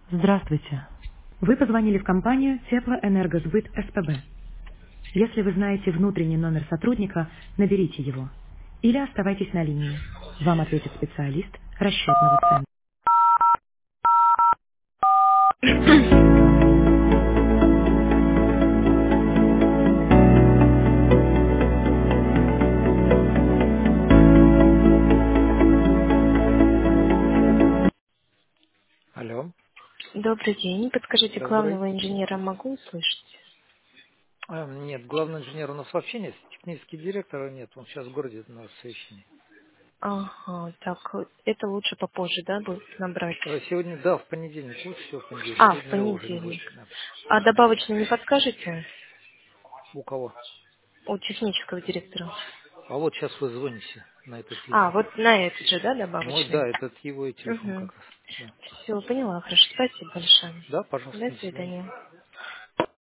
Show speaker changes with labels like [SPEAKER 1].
[SPEAKER 1] Здравствуйте. Вы позвонили в компанию Теплоэнергосбыт СПБ. Если вы знаете внутренний номер сотрудника, наберите его. Или оставайтесь на линии. Вам ответит специалист расчетного центра. Алло,
[SPEAKER 2] Добрый день. Подскажите,
[SPEAKER 1] добрый.
[SPEAKER 2] главного инженера могу услышать?
[SPEAKER 1] Нет, главный инженер у нас вообще нет, технический директор нет, он сейчас в городе на совещании.
[SPEAKER 2] Ага, так, это лучше попозже, да, будет набрать?
[SPEAKER 1] Сегодня, да, в понедельник, лучше всего в понедельник,
[SPEAKER 2] А, в
[SPEAKER 1] сегодня его уже не будет.
[SPEAKER 2] понедельник.
[SPEAKER 1] Да.
[SPEAKER 2] А добавочно не подскажете
[SPEAKER 1] У кого?
[SPEAKER 2] у технического директора?
[SPEAKER 1] А вот сейчас вы звоните на этот
[SPEAKER 2] А,
[SPEAKER 1] телефон.
[SPEAKER 2] вот на этот же, да,
[SPEAKER 1] Мой,
[SPEAKER 2] добавочный?
[SPEAKER 1] да, этот его и телефон
[SPEAKER 2] Угу.
[SPEAKER 1] как раз. Да,
[SPEAKER 2] Все, поняла, хорошо. Спасибо большое.
[SPEAKER 1] да, пожалуйста,
[SPEAKER 2] До
[SPEAKER 1] до свидания.
[SPEAKER 2] свидания.